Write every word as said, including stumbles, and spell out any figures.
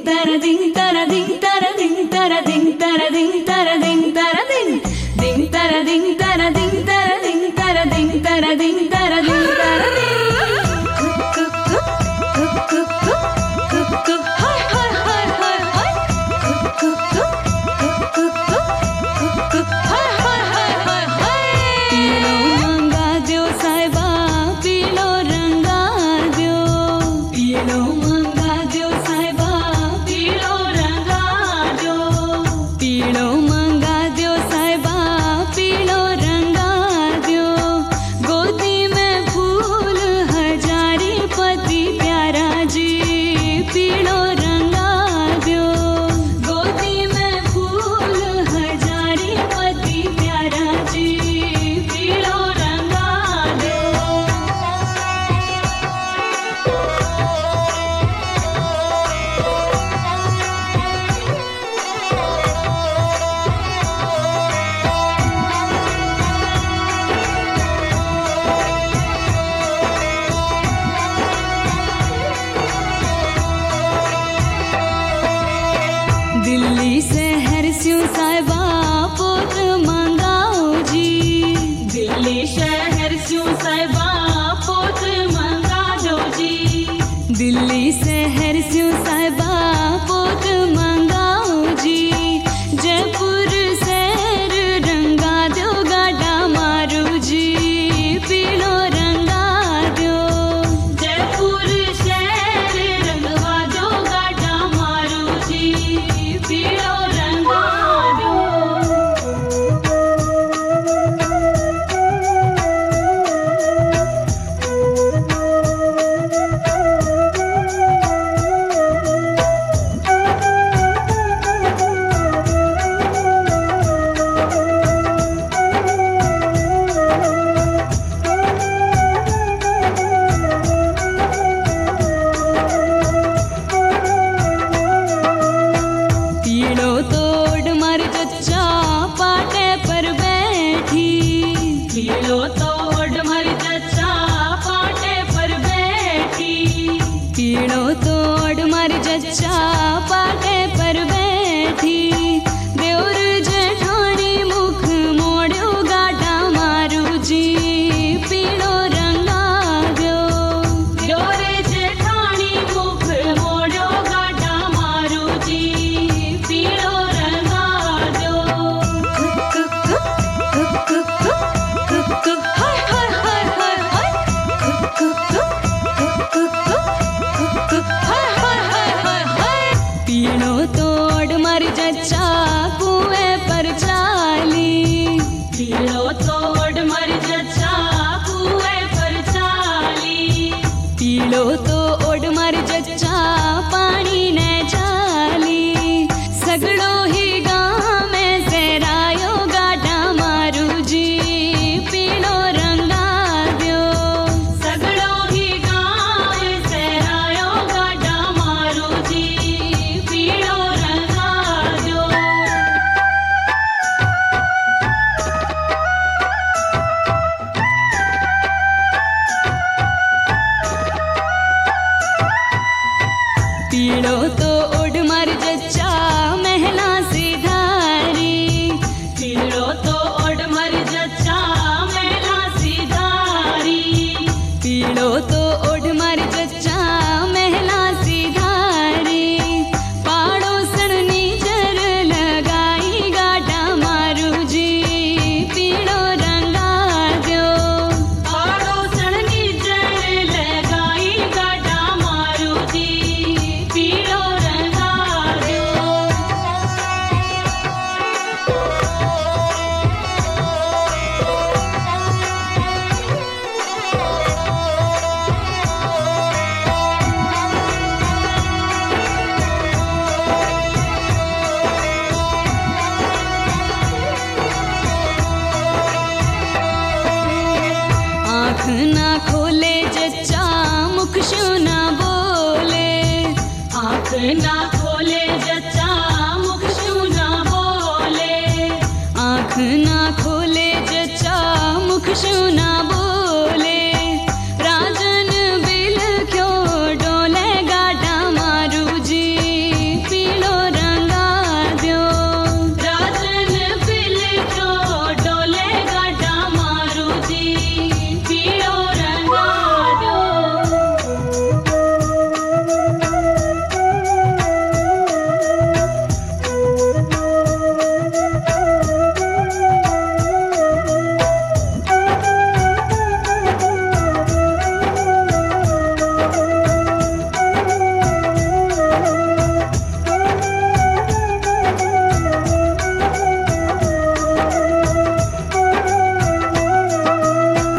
tara ding tara ding tara ding tara ding tara ding tara ding tara ding ding tara ding tara ding tara ding tara ding tara ding tara ding tara ding Delhi शहर स्यों साहिबा पोत मंगाओ जी दिल्ली शहर स्यों साहिबा पोत मंगा दो जी दिल्ली शहर स्यों साहिबा पोत मंगाओ जी जयपुर शहर रंगा दो गाडा मारू जी पीलो रंगा दो जयपुर शहर रंगवा दो गाडा मारू जी पीलो रंगा दो पीलो तोड़ मर जच्चा पाटे पर बैठी पीलो तोड़ मर जच्चा पाटे पर बैठी देवर जेठानी मुख मोड़ो गाडा मारू जी पीलो रंगा दो देवर जेठानी मुख मोड़ो गाडा मारू जी पीलो रंगा दो पीलो तोड़ मर जच्चा कुएं पर चाली पीलो तोड़ मर जच्चा कुएं पर चाली पीलो तोड़ मर जच्चा पानी ने चाली सगड़ो ही गाँव में सेरायो गाडा मारू जी पीलो रंगा दो सगड़ो ही गाँव में सेरायो गाडा मारू जी पीलो रंगा दो पीलो तो उड़ मर जच्चा महला सिधारी पीलो तो उड़ मर जच्चा महला सिधारी पीलो तो उड़ मर जच्चा महला सिधारी पाड़ोसन नीचर लगाई गाडा मारू जी पीलो रंगा दो पाड़ोसन नीचर लगाई गाडा मारू जी पीलो रंगा दो आँख ना खोले जच्चा मुख शू ना बोले आँख ना